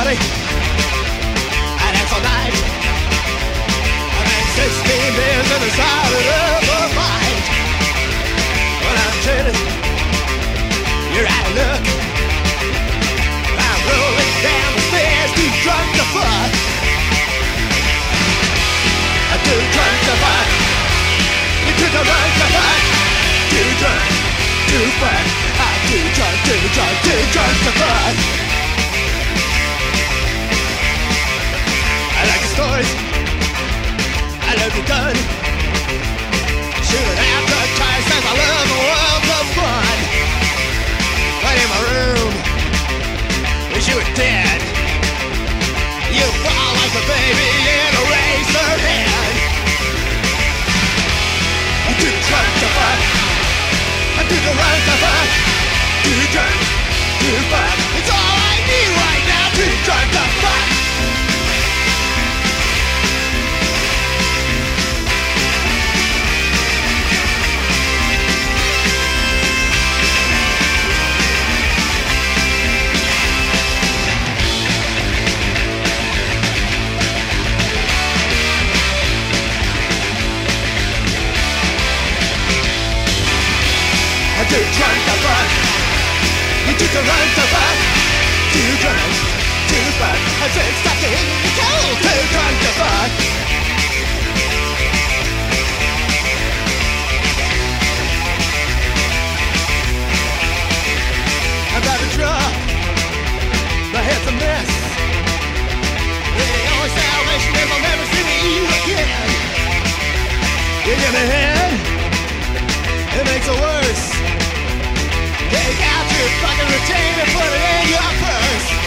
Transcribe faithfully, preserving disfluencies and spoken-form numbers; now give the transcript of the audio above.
party. I dance all night. I drank sixteen beers and decided of a fight. When I'm turning, you're out of luck. I'm rolling down the stairs, too drunk to fuck. I'm too drunk to fuck. You're too drunk to fuck. Too drunk to fuck. I'm too drunk, too drunk, too drunk to fuck. I like the stories. I love the gun. Shooting after tires, I love the world of fun. Right in my room, wish you were dead. You fall like a baby in a razor head. I'm too drunk to fuck. I'm too drunk to fuck. Too drunk to fuck. It's all I need right now. Too drunk to fuck. I'm too drunk to fuck. You're too drunk to fuck. Too drunk to fuck. I'm too stuck in the cold. Too drunk to fuck. I'm driving drunk. My head's a mess. The only salvation is I'll never see you again. You give me head, it makes it worse. Take out your fucking routine and put it in your purse.